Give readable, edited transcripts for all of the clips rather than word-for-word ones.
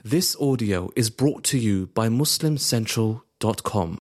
This audio is brought to you by MuslimCentral.com.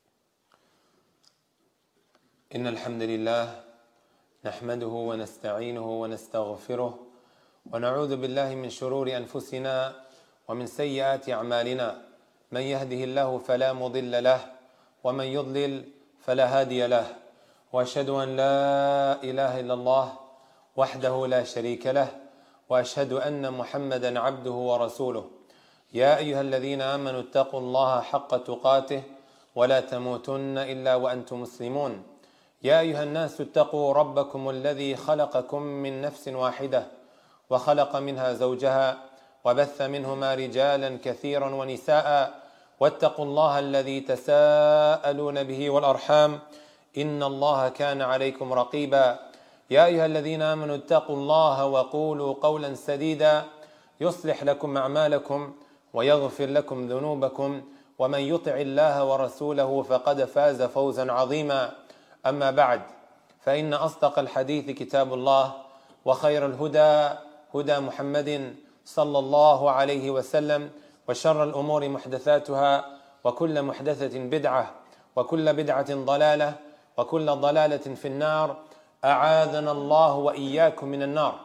إن الحمد لله نحمده ونستعينه ونستغفره ونعوذ بالله من شرور أنفسنا ومن سيئات أعمالنا من يهده الله فلا مضل له ومن يضلل فلا هادي له وأشهد أن لا إله إلا الله وحده لا شريك له وأشهد أن محمدا عبده ورسوله يا أيها الذين آمنوا اتقوا الله حق تقاته ولا تموتن إلا وأنتم مسلمون يا أيها الناس اتقوا ربكم الذي خلقكم من نفس واحدة وخلق منها زوجها وبث منهما رجالا كثيرا ونساء واتقوا الله الذي تساءلون به والأرحام إن الله كان عليكم رقيبا يا أيها الذين آمنوا اتقوا الله وقولوا قولا سديدا يصلح لكم أعمالكم ويغفر لكم ذنوبكم ومن يطع الله ورسوله فقد فاز فوزا عظيما أما بعد فإن أصدق الحديث كتاب الله وخير الهدى هدى محمد صلى الله عليه وسلم وشر الأمور محدثاتها وكل محدثة بدعة وكل بدعة ضلالة وكل ضلالة في النار أعاذنا الله وإياكم من النار.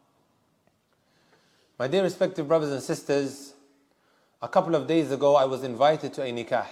My dear respective brothers and sisters, a couple of days ago I was invited to a nikah.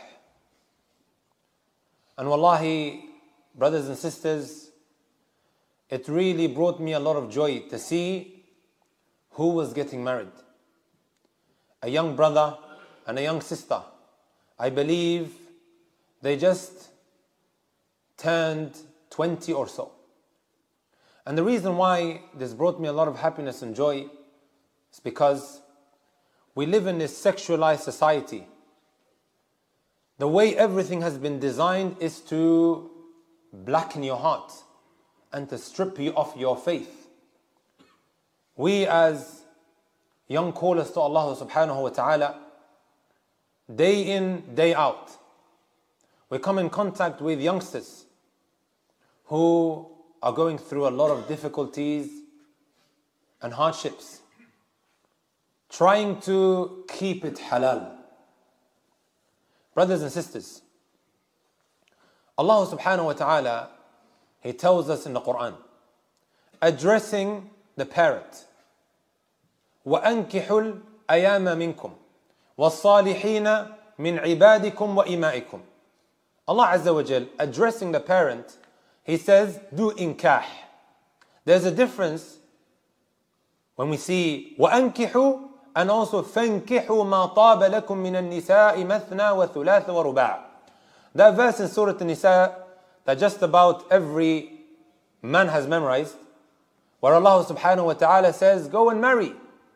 And wallahi, brothers and sisters, it really brought me a lot of joy to see who was getting married. A young brother and a young sister. I believe they just turned 20 or so. And the reason why this brought me a lot of happiness and joy is because we live in this sexualized society. The way everything has been designed is to blacken your heart and to strip you of your faith. We as young callers to Allah subhanahu wa ta'ala, day in, day out, we come in contact with youngsters who are going through a lot of difficulties and hardships, trying to keep it halal. Brothers and sisters, Allah subhanahu wa ta'ala, He tells us in the Quran, addressing the parent, وَأَنْكِحُوا الْأَيَامَ مِنْكُمْ وَالصَّالِحِينَ مِنْ عِبَادِكُمْ وَإِمَائِكُمْ. Allah Azza wa Jal, addressing the parent, He says, do inkah. There's a difference when we see وَأَنْكِحُوا and also فَانْكِحُوا مَا طَابَ لَكُم مِّنَ النِّسَاءِ مَثْنَى وَثُلَاثَ وَرُبَاعَ. That verse in Surah An-Nisa that just about every man has memorized, where Allah subhanahu wa ta'ala says, go and marry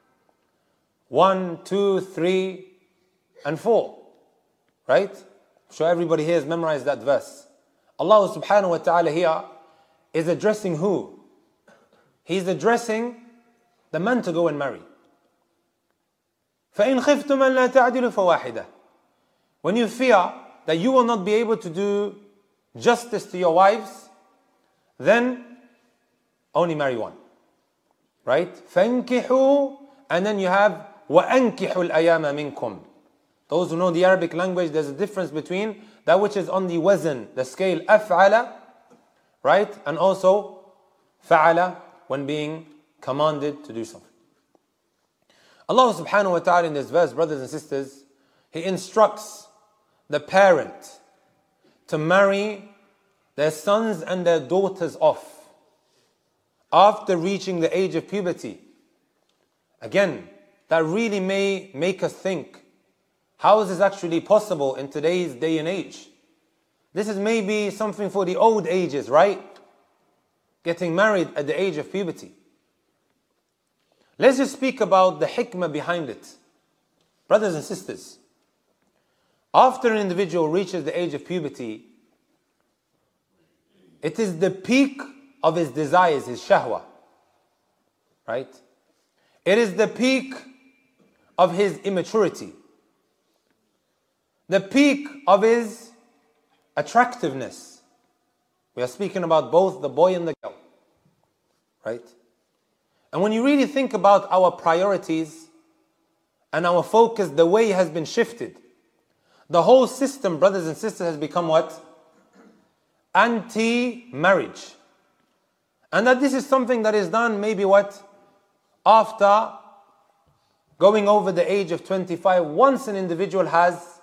1, 2, 3, and 4. Right? I'm sure everybody here has memorized that verse. Allah subhanahu wa ta'ala here is addressing who? He's addressing the man to go and marry. فَإِنْ خِفْتُمْ أَنْ لَا تَعْدِلُوا فَوَاحِدَةً. When you fear that you will not be able to do justice to your wives, then only marry one. Right? فَانْكِحُوا, and then you have وَأَنْكِحُوا الْأَيَامَ مِنْكُمْ. Those who know the Arabic language, there's a difference between that which is on the wazn, the scale أفعل, right? And also فعل, when being commanded to do something. Allah subhanahu wa ta'ala in this verse, brothers and sisters, He instructs the parent to marry their sons and their daughters off after reaching the age of puberty. Again, that really may make us think, how is this actually possible in today's day and age? This is maybe something for the old ages, right? Getting married at the age of puberty. Let's just speak about the hikmah behind it. Brothers and sisters, after an individual reaches the age of puberty, it is the peak of his desires, his shahwa. Right? It is the peak of his immaturity. The peak of his attractiveness. We are speaking about both the boy and the girl. Right? And when you really think about our priorities and our focus, the way has been shifted. The whole system, brothers and sisters, has become what? Anti-marriage. And that this is something that is done maybe what? After going over the age of 25, once an individual has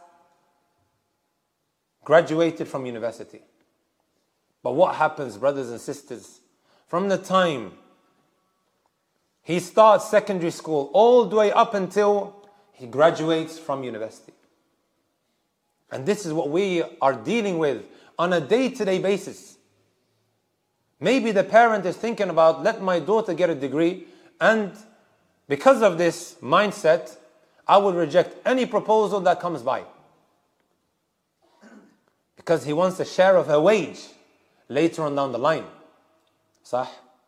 graduated from university. But what happens, brothers and sisters, from the time he starts secondary school all the way up until he graduates from university? And this is what we are dealing with on a day-to-day basis. Maybe the parent is thinking about, let my daughter get a degree, and because of this mindset, I will reject any proposal that comes by. Because he wants a share of her wage later on down the line. Sah?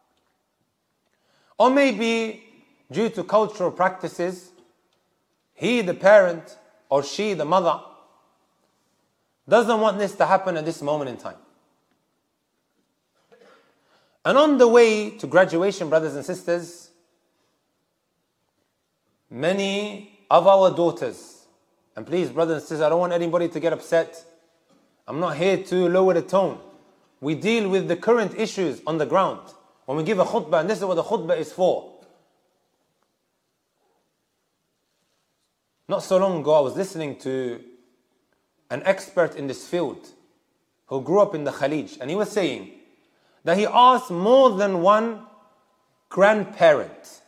Or maybe due to cultural practices, he, the parent, or she, the mother, doesn't want this to happen at this moment in time. And on the way to graduation, brothers and sisters, many of our daughters, and please, brothers and sisters, I don't want anybody to get upset. I'm not here to lower the tone. We deal with the current issues on the ground. When we give a khutbah, and this is what the khutbah is for. Not so long ago, I was listening to an expert in this field who grew up in the Khalij, and he was saying that he asked more than one grandparent,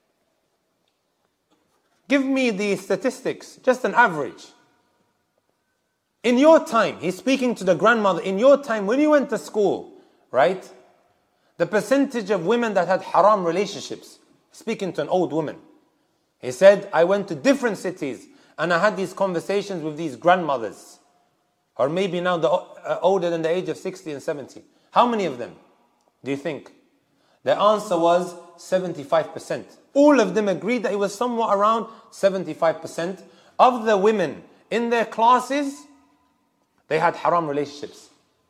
give me the statistics, just an average. In your time, he's speaking to the grandmother, in your time when you went to school, right? The percentage of women that had haram relationships, speaking to an old woman. He said, I went to different cities and I had these conversations with these grandmothers, or maybe now older than the age of 60 and 70. How many of them do you think? The answer was 75%. All of them agreed that it was somewhat around 75% of the women in their classes, they had haram relationships.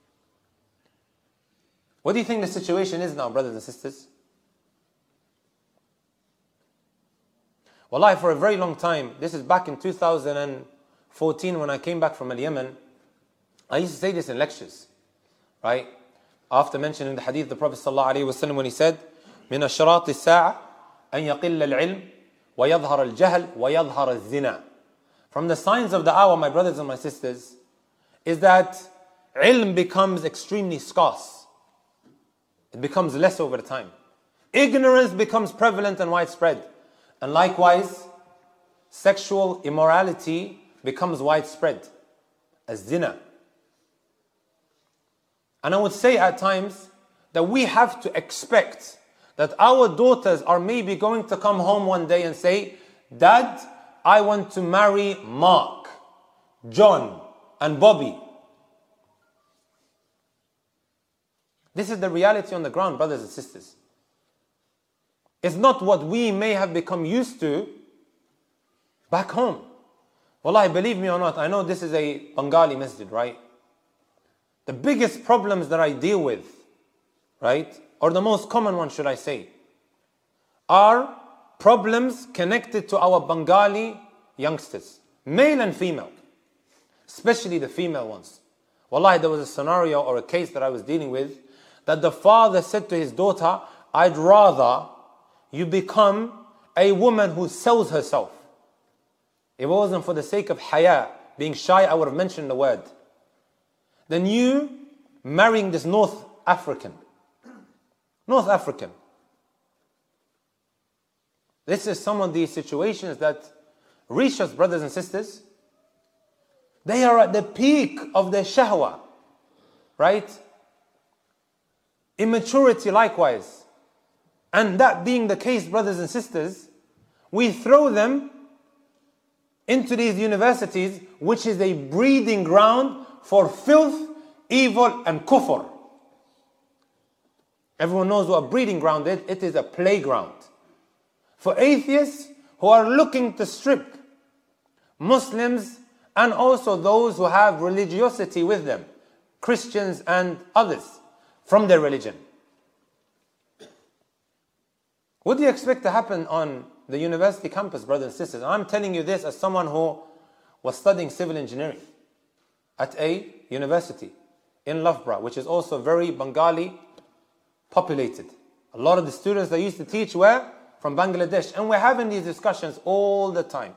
What do you think the situation is now, brothers and sisters? Wallahi, for a very long time, this is back in 2014 when I came back from Yemen, I used to say this in lectures, right? After mentioning the hadith of the Prophet ﷺ when he said, من الشراط الساعة أن يقل العلم ويظهر الجهل ويظهر الزنا. From the signs of the hour, my brothers and my sisters, is that ilm becomes extremely scarce. It becomes less over time. Ignorance becomes prevalent and widespread. And likewise, sexual immorality becomes widespread as zina. And I would say at times that we have to expect that our daughters are maybe going to come home one day and say, Dad, I want to marry Mark, John, and Bobby. This is the reality on the ground, brothers and sisters. It's not what we may have become used to back home. Wallahi, believe me or not, I know this is a Bengali masjid, right? The biggest problems that I deal with, right, or the most common one, should I say, are problems connected to our Bengali youngsters, male and female, especially the female ones. Wallahi, there was a scenario or a case that I was dealing with that the father said to his daughter, I'd rather you become a woman who sells herself. If it wasn't for the sake of haya, being shy, I would have mentioned the word. Then you marrying this North African. This is some of these situations that reach us, brothers and sisters. They are at the peak of their shahwa, right? Immaturity likewise. And that being the case, brothers and sisters, we throw them into these universities, which is a breeding ground for filth, evil, and kufr. Everyone knows what a breeding ground is. It is a playground for atheists who are looking to strip Muslims and also those who have religiosity with them, Christians and others, from their religion. What do you expect to happen on the university campus, brothers and sisters. And I'm telling you this as someone who was studying civil engineering at a university in Loughborough, which is also very Bengali populated. A lot of the students that used to teach were from Bangladesh. And we're having these discussions all the time.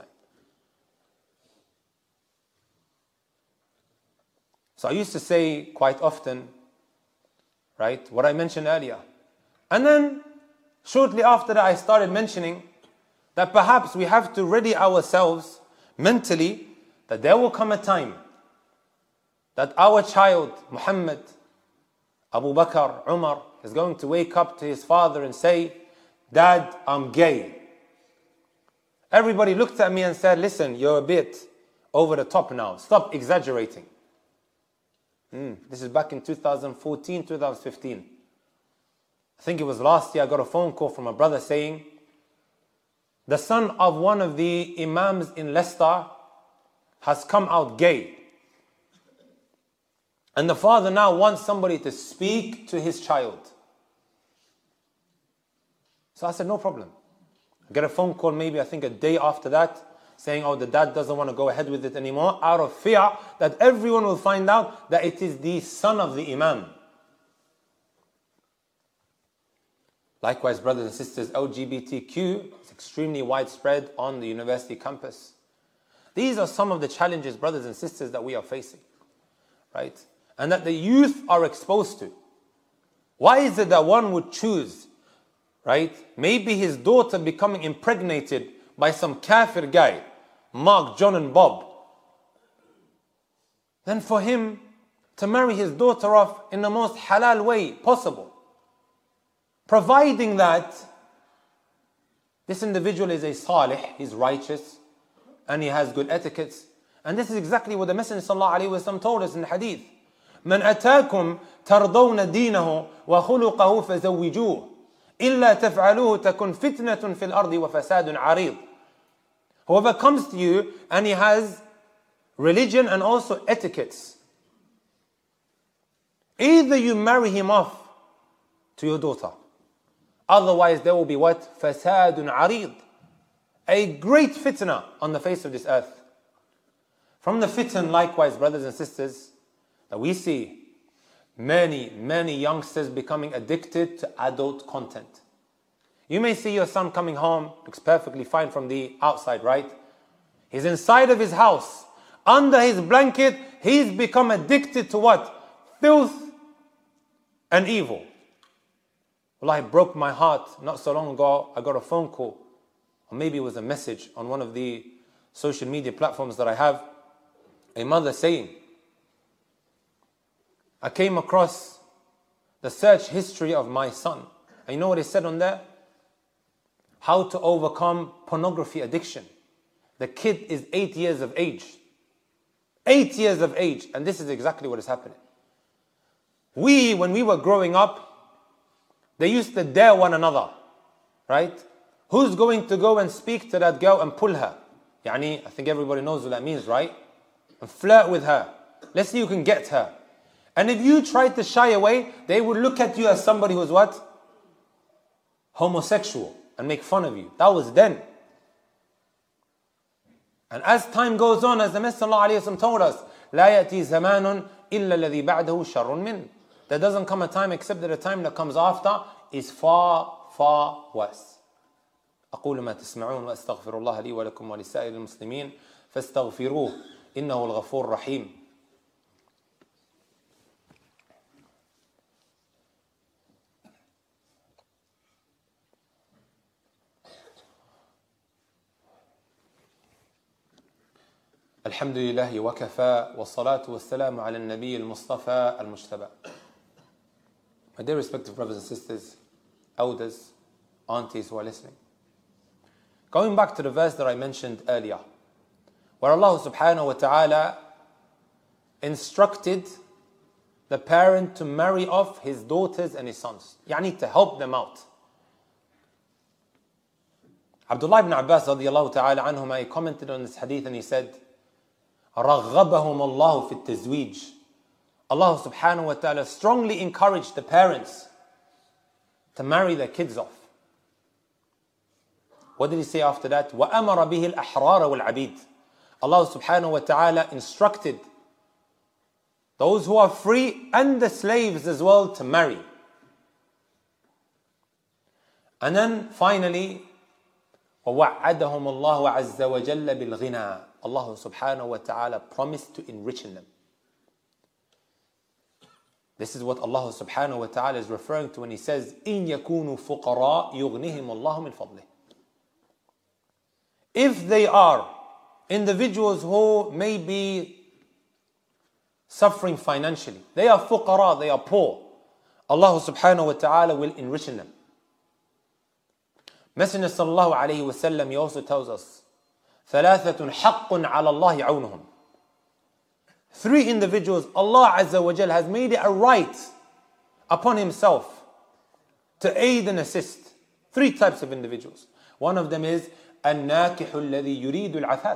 So I used to say quite often, right, what I mentioned earlier. And then shortly after that, I started mentioning that perhaps we have to ready ourselves mentally that there will come a time that our child, Muhammad, Abu Bakr, Umar, is going to wake up to his father and say, Dad, I'm gay. Everybody looked at me and said, listen, you're a bit over the top now. Stop exaggerating. This is back in 2014, 2015. I think it was last year I got a phone call from a brother saying, the son of one of the imams in Leicester has come out gay. And the father now wants somebody to speak to his child. So I said, no problem. I get a phone call maybe I think a day after that saying, the dad doesn't want to go ahead with it anymore out of fear that everyone will find out that it is the son of the imam. Likewise, brothers and sisters, LGBTQ is extremely widespread on the university campus. These are some of the challenges, brothers and sisters, that we are facing, right? And that the youth are exposed to. Why is it that one would choose, right, maybe his daughter becoming impregnated by some kafir guy, Mark, John and Bob, then for him to marry his daughter off in the most halal way possible, providing that this individual is a salih, he's righteous, and he has good etiquettes. And this is exactly what the Messenger ﷺ told us in the hadith. من أتاكم ترضون دينه وخلقه فزوجوه إلا تفعلوه تكن فتنة في الأرض وفساد عريض. Whoever comes to you and he has religion and also etiquettes, either you marry him off to your daughter, otherwise there will be what? فساد عريض. A great fitna on the face of this earth. From the fitan, likewise, brothers and sisters, that we see many youngsters becoming addicted to adult content. You may see your son coming home, looks perfectly fine from the outside, right? He's inside of his house, under his blanket, he's become addicted to what? Filth and evil. Wallahi, it broke my heart. Not so long ago, I got a phone call, or maybe it was a message on one of the social media platforms that I have. A mother saying, I came across the search history of my son. And you know what it said on there? How to overcome pornography addiction. The kid is 8 years of age. 8 years of age. And this is exactly what is happening. When we were growing up, they used to dare one another. Right? Who's going to go and speak to that girl and pull her? I think everybody knows what that means, right? And flirt with her. Let's see who can get her. And if you tried to shy away, they would look at you as somebody who's what? Homosexual. And make fun of you. That was then. And as time goes on, as the Messenger ﷺ told us, لا يأتي زمان إلا الذي بعده شر منه. There doesn't come a time except that the time that comes after is far, far worse. أقول ما تسمعون وأستغفر الله لي ولكم ولسائر المسلمين فاستغفروه إنه الغفور الرحيم. الحمد لله وكفى والصلاة والسلام على النبي المصطفى المجتبى. My dear respected brothers and sisters, elders, aunties who are listening. Going back to the verse that I mentioned earlier, where Allah subhanahu wa ta'ala instructed the parent to marry off his daughters and his sons. To help them out. Abdullah ibn Abbas radiallahu ta'ala anhuma, he commented on this hadith and he said, رغبهم الله في التزويج. Allah subhanahu wa ta'ala strongly encouraged the parents to marry their kids off. What did he say after that? وَأَمَرَ بِهِ الْأَحْرَارَ وَالْعَبِيدِ. Allah subhanahu wa ta'ala instructed those who are free and the slaves as well to marry. And then finally, وَوَعَّدَهُمُ اللَّهُ عَزَّ وَجَلَّ بِالْغِنَى. Allah subhanahu wa ta'ala promised to enrichen them. This is what Allah subhanahu wa ta'ala is referring to when He says, إِن يَكُونُوا فُقَرَاء يُغْنِهِمُ اللَّهُ مِنْ فَضْلِهِ. If they are individuals who may be suffering financially, they are fuqara, they are poor, Allah subhanahu wa ta'ala will enrichen them. Messenger sallallahu alayhi wa sallam, he also tells us, ثَلَاثَةٌ حَقٌّ عَلَى اللَّهِ عَوْنُهُمْ. 3 individuals, Allah Azza wa Jal has made it a right upon Himself to aid and assist. 3 types of individuals. One of them is النَّاكِحُ الَّذِي يُرِيدُ الْعَفَافِ.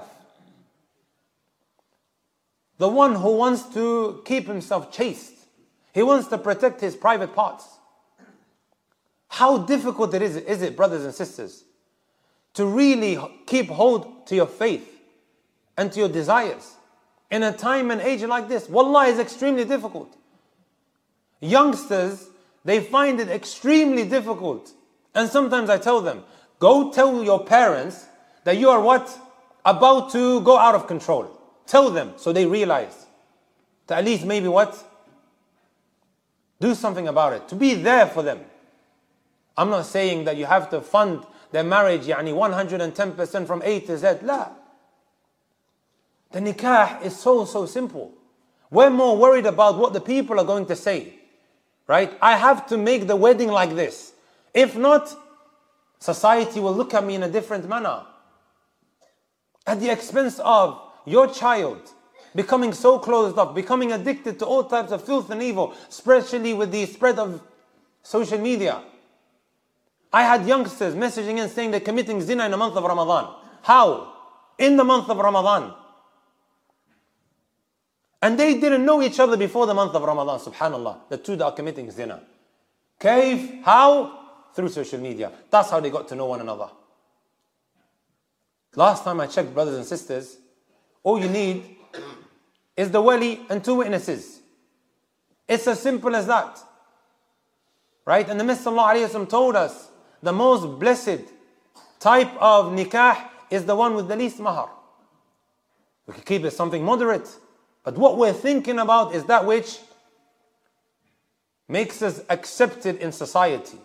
The one who wants to keep himself chaste. He wants to protect his private parts. How difficult is it, brothers and sisters, to really keep hold to your faith and to your desires in a time and age like this? Wallah, is extremely difficult. Youngsters, they find it extremely difficult. And sometimes I tell them, go tell your parents that you are what? About to go out of control. Tell them so they realize. To at least maybe what? Do something about it. To be there for them. I'm not saying that you have to fund their marriage 110% from A to Z. La. The nikah is so simple. We're more worried about what the people are going to say. Right? I have to make the wedding like this. If not, society will look at me in a different manner. At the expense of your child becoming so closed up, becoming addicted to all types of filth and evil, especially with the spread of social media. I had youngsters messaging in saying they're committing zina in the month of Ramadan. How? In the month of Ramadan. And they didn't know each other before the month of Ramadan. Subhanallah. The 2 that are committing zina. Kayf? How? Through social media. That's how they got to know one another. Last time I checked, brothers and sisters, all you need is the wali and 2 witnesses. It's as simple as that. Right? And the Messenger told us, the most blessed type of nikah is the one with the least mahar. We can keep it something moderate. But what we're thinking about is that which makes us accepted in society.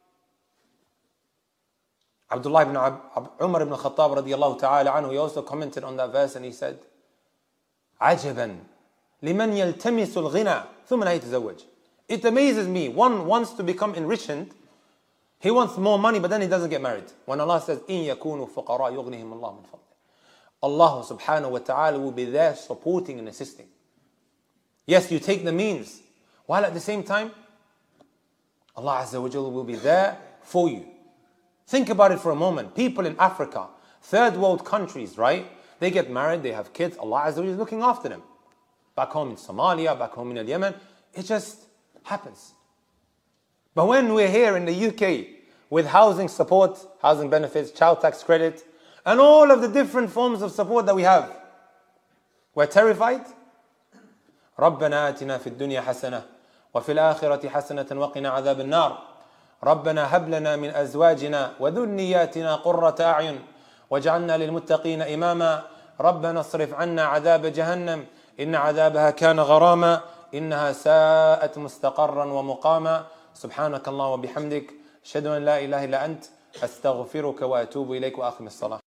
Abdullah ibn Umar ibn Khattab radiyallahu ta'ala anhu, he also commented on that verse and he said, عَجَبًا لِمَنْ يَلْتَمِسُ الْغِنَى ثُمَّ لَا يَتَزَوَّجْ. It amazes me. One wants to become enriched. He wants more money, but then he doesn't get married. When Allah says, إِن يَكُونُوا فُقَرَاء يُغْنِهِمُ اللَّهُ مِنْ فَضْلِهِ. Allah subhanahu wa ta'ala will be there supporting and assisting. Yes, you take the means, while at the same time, Allah Azza wa Jalla will be there for you. Think about it for a moment. People in Africa, 3rd world countries, right? They get married, they have kids. Allah Azza wa Jalla is looking after them. Back home in Somalia, back home in Yemen, it just happens. But when we're here in the UK with housing support, housing benefits, child tax credit, and all of the different forms of support that we have, we're terrified. رَبَّنَا آتِنَا فِي الدُّنْيَا حَسَنَةً وَفِي الْآخِرَةِ حَسَنَةً وَقِنَا عَذَابَ النَّارِ رَبَّنَا هَبْ لَنَا مِنْ أَزْوَاجِنَا وَذُرِّيَّاتِنَا قُرَّةَ أَعْيُنٍ وَاجْعَلْنَا لِلْمُتَّقِينَ إِمَامًا رَبَّنَا اصْرِفْ عَنَّا عَذَابَ جَهَنَّمَ إِنَّ عَذَابَهَا كَانَ غَرَامًا إِنَّهَا سَاءَتْ مُسْتَقَرًّا وَمُقَامًا سبحانك اللهم وبحمدك أشهد أن لا إله إلا أنت أستغفرك وأتوب إليك وأقم الصلاة.